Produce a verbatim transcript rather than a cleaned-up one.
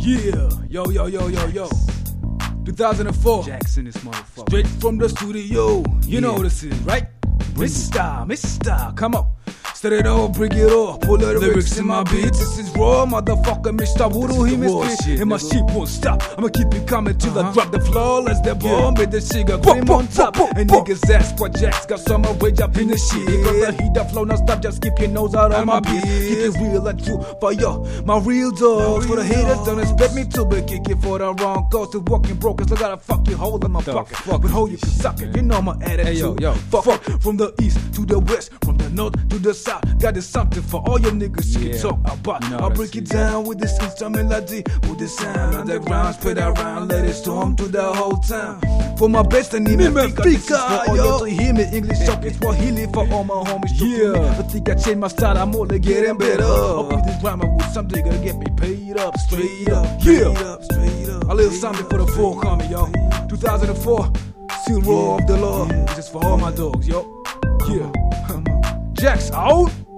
Yeah, yo, yo, yo, yo, yo. two thousand four. Jackson, this motherfucker. Straight from the studio. You Yeah. know what this is, right? Bring it. Mister, Mister, come on. Set it off, bring it off. Pull the lyrics in my beats. This is raw, motherfucker. Mister Voodoo, he This is the raw missed shit, And my nigga. shit won't stop. I'ma keep it coming till I Uh-huh. drop the floor. Let's the bomb with the sugar cream Boom, on top. boom, boom, And boom. niggas ask what Jacks got some rage up in the shit. Cause the heat the flow, now stop, just keep your nose out of my beat. Keep it real and true for yo, my real dogs. For the haters, don't expect me to be kicking for the wrong cause. To walking broke, cause I got a fucking hole in my The pocket. fuck But is hold you this can suck shit, it, man? you know my attitude. Hey, yo, yo, fuck, fuck from the east to the west, from the north to the south. Got this something for all your niggas you Yeah. can talk about. You know I'll what I break it see. down with this instrument melody, with this sound underground, spread around, let it storm to the whole town. For my best and even Fika, this is for all yo. y'all to hear me. English talk is Swahili for all my homies to Yeah. me. I think I changed my style, I'm only getting better. Hope with this rhyming with something gonna get me paid up, straight up, yeah. up, straight up. A little something for the four coming, yo. two thousand four, still raw of the law. This is for all my dogs, yo. Yeah. Jack's out.